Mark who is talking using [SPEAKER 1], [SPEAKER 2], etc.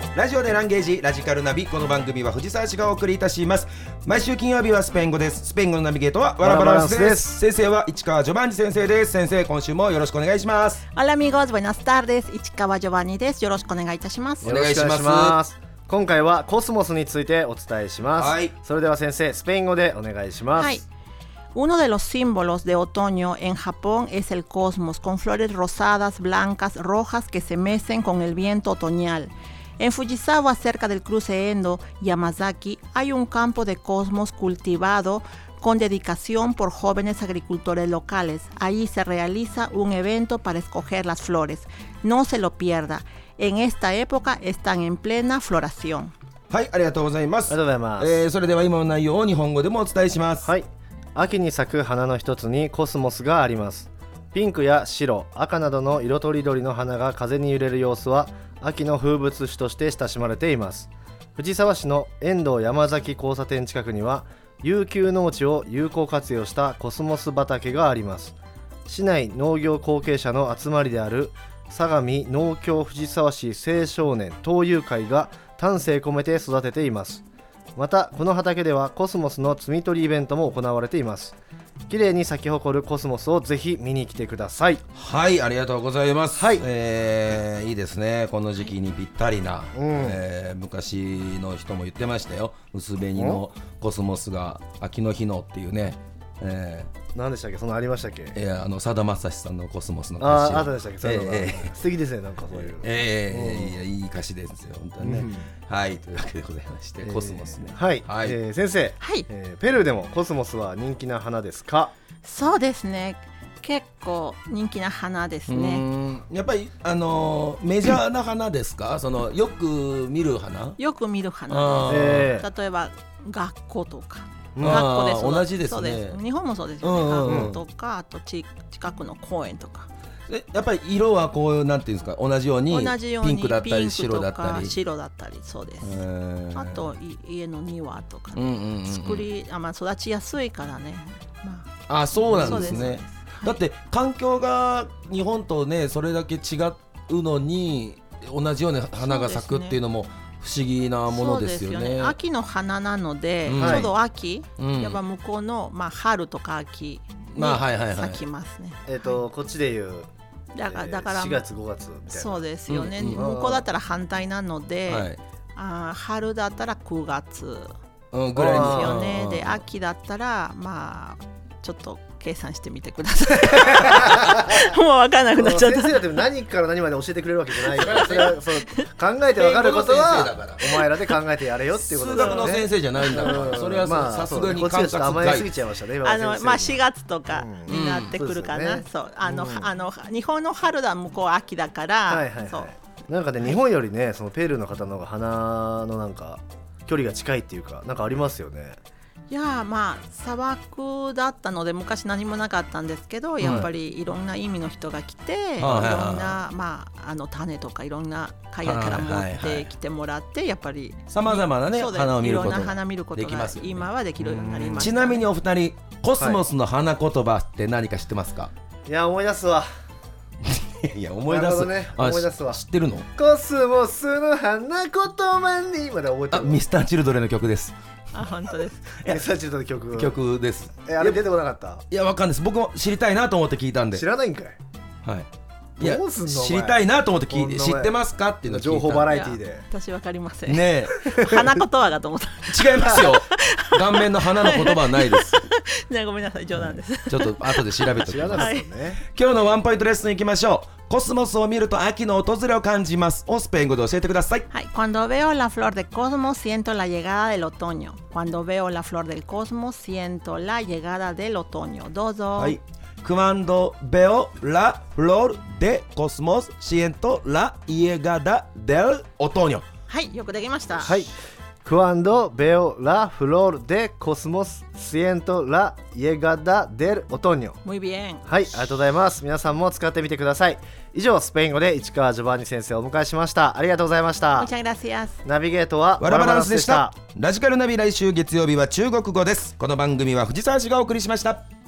[SPEAKER 1] ラジオでランゲージラジカルナビ。この番組は藤沢市がお送りいたします。毎週金曜日はスペイン語です。スペイン語のナビゲートはワラバランスです。先生は市川ジョバンニ先生です。先生、今週もよろしくお願いします。
[SPEAKER 2] Hola amigos, buenas tardes. 市川ジョバンニです。よろしくお願いいたします。
[SPEAKER 1] お願いします。
[SPEAKER 3] 今回はコスモスについてお伝えします。はい、それでは先生、スペイン語でお願いします。はい。
[SPEAKER 2] Uno de los símbolos de otoño en Japón es el cosmos, con flores rosadas, blancas, rojas que se mecen con el viento otoñal.En Fujisawa, cerca del cruce Endo-Yamazaki, hay un campo de cosmos cultivado con dedicación por jóvenes agricultores locales. Allí se realiza un evento para escoger las flores. No se lo pierda. En esta época están en plena floración.
[SPEAKER 1] はい、ありがとうございます。
[SPEAKER 3] ありがとうございます。
[SPEAKER 1] それでは今の内容を日本語でもお伝えします。
[SPEAKER 3] はい、秋に咲く花の一つにコスモスがあります。ピンクや白、赤などの色とりどりの花が風に揺れる様子は秋の風物詩として親しまれています。藤沢市の遠藤山崎交差点近くには悠久農地を有効活用したコスモス畑があります。市内農業後継者の集まりである相模農協藤沢市青少年闘友会が丹精込めて育てています。またこの畑ではコスモスの摘み取りイベントも行われています。綺麗に咲き誇るコスモスをぜひ見に来てください。
[SPEAKER 1] はい、ありがとうございます。
[SPEAKER 3] はい、
[SPEAKER 1] いいですね。この時期にぴったりな、昔の人も言ってましたよ。薄紅のコスモスが秋の日のっていうね。
[SPEAKER 3] 何でしたっけ、そんなありましたっけ。
[SPEAKER 1] さだまさしさんのコスモスの歌詞。
[SPEAKER 3] あったでしたっけ。素敵ですね、なんかそういう。
[SPEAKER 1] いい歌詞ですよ、本当にね。はい、というわけでございまして、コスモスね。
[SPEAKER 3] はい、先生、ペルーでもコスモスは人気な花ですか。
[SPEAKER 2] そうですね、結構人気な花ですね。
[SPEAKER 1] やっぱりメジャーな花ですか。そのよく見る花。
[SPEAKER 2] よく見る花です。例えば学校とか。学校で
[SPEAKER 1] 同じですね。
[SPEAKER 2] そうです。日本もそうですよね。学校とか、あと近くの公園とか。
[SPEAKER 1] やっぱり色はこうなんていうんですか、同じようにピンクだったり白だったり。
[SPEAKER 2] 白だったり、そうです。あと家の庭とか作り、育ちやすいからね。
[SPEAKER 1] そうなんですね。だって環境が日本とねそれだけ違うのに同じような花が咲くっていうのも不思議なものですよね。
[SPEAKER 2] そうですよね。秋の花なので、ちょうど秋、やっぱ向こうの春とか秋に咲きますね。
[SPEAKER 3] こっちでいう
[SPEAKER 2] だから
[SPEAKER 3] 4月5月みたいな。
[SPEAKER 2] そうですよね。向こうだったら反対なので、春だったら9月ぐらいですよね。で秋だったらちょっと計算してみてください。もう分からなくなっちゃった。
[SPEAKER 3] 先生だって何から何まで教えてくれるわけじゃないから、それは考えて分かることはお前らで考えてやれよっていうことだからね。
[SPEAKER 1] 数学の先生じゃないんだから、それはさすがに感覚
[SPEAKER 3] 甘えすぎちゃいましたね。
[SPEAKER 2] 4月とかになってくるかな。日本の春だ、向こう秋だから。
[SPEAKER 3] なんかね、日本よりね、そのペルーの方の方が花のなんか距離が近いっていうか、なんかありますよね。
[SPEAKER 2] いや砂漠だったので昔何もなかったんですけど、やっぱりいろんな意味の人が来て、いろんな種とかいろんな海外から持ってきてもらって、やっぱり
[SPEAKER 1] さまざまなね花を見ること
[SPEAKER 2] いろんな花見ることが今はできるようになりました。
[SPEAKER 1] ちなみにお二人、コスモスの花言葉って何か知ってますか。
[SPEAKER 3] いや、思い出すわ。
[SPEAKER 1] いや、思い出すわ。知ってるの。
[SPEAKER 3] コスモスの花言葉にまで覚えてる。
[SPEAKER 1] ミスターチルドレンの曲です。
[SPEAKER 2] 本当です。
[SPEAKER 3] ミスターチルドレンの
[SPEAKER 1] 曲です。
[SPEAKER 3] あれ出てこなかった。
[SPEAKER 1] いや、わかんないです。僕も知りたいなと思って聞いたんで。
[SPEAKER 3] 知らないんかい。
[SPEAKER 1] はい。いや、知りたいなと思って聞いて、知ってますかっていうのを聞いた。
[SPEAKER 3] 情報バラエティで。
[SPEAKER 2] 私わかりません
[SPEAKER 1] ね。
[SPEAKER 2] 花言葉かと思った。
[SPEAKER 1] 違いますよ。顔面の花の言葉はないです。
[SPEAKER 2] ごめんなさい、冗談です。
[SPEAKER 1] ちょっと後で調べておきます。
[SPEAKER 3] 今
[SPEAKER 1] 日のワンポイントレッスンいきましょう。コスモスを見ると秋の訪れを感じますをスペイン語で教えてください。
[SPEAKER 2] はい。Cuando veo la flor del cosmos siento la llegada del otoño. Cuando veo la flor del cosmos siento la llegada del otoño. どうぞ。
[SPEAKER 1] はい。Cuando veo la flor de cosmos siento la llegada del otoño。
[SPEAKER 2] はい、よくできました。
[SPEAKER 3] はい。Cuando veo la flor de cosmos siento la llegada del otoño。
[SPEAKER 2] Muy bien。
[SPEAKER 3] はい、ありがとうございます。皆さんも使ってみてください。以上、スペイン語で市川ジョバンニ先生をお迎えしました。ありがとうございました。
[SPEAKER 2] Muchas gracias。
[SPEAKER 3] ナビゲートは
[SPEAKER 1] ワラバランスでした。ラジカルナビ、来週月曜日は中国語です。この番組は藤沢市がお送りしました。